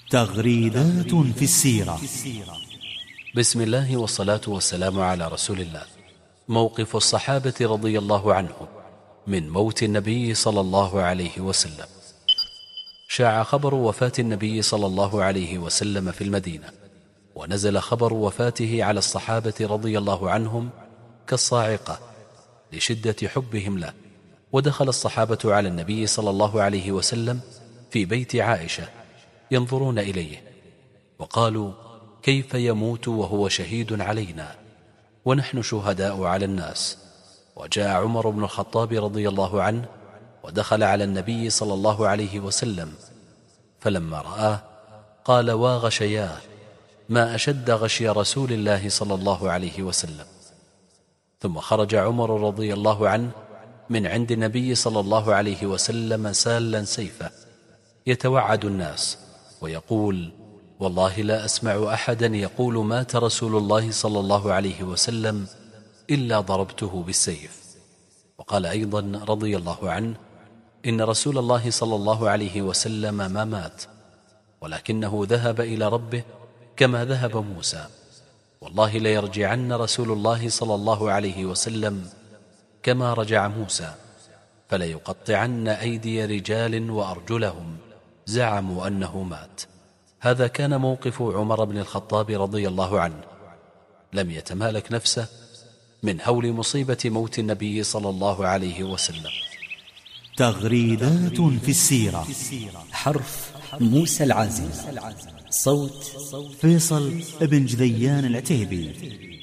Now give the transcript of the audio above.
تغريدات في السيرة. بسم الله والصلاة والسلام على رسول الله. موقف الصحابة رضي الله عنهم من موت النبي صلى الله عليه وسلم. شاع خبر وفاة النبي صلى الله عليه وسلم في المدينة، ونزل خبر وفاته على الصحابة رضي الله عنهم كالصاعقة لشدة حبهم له. ودخل الصحابة على النبي صلى الله عليه وسلم في بيت عائشة ينظرون إليه، وقالوا: كيف يموت وهو شهيد علينا ونحن شهداء على الناس؟ وجاء عمر بن الخطاب رضي الله عنه ودخل على النبي صلى الله عليه وسلم، فلما رآه قال: واغشياه، ما أشد غشي رسول الله صلى الله عليه وسلم. ثم خرج عمر رضي الله عنه من عند النبي صلى الله عليه وسلم سالا سيفه يتوعد الناس ويقول: والله لا أسمع أحدا يقول مات رسول الله صلى الله عليه وسلم إلا ضربته بالسيف. وقال أيضا رضي الله عنه: إن رسول الله صلى الله عليه وسلم ما مات، ولكنه ذهب إلى ربه كما ذهب موسى. والله ليرجعن رسول الله صلى الله عليه وسلم كما رجع موسى، فليقطعن أيدي رجال وأرجلهم زعموا أنه مات. هذا كان موقف عمر بن الخطاب رضي الله عنه، لم يتمالك نفسه من هول مصيبة موت النبي صلى الله عليه وسلم. تغريدات في السيرة. حرف موسى العازم، صوت فيصل بن جذيان العتيبي.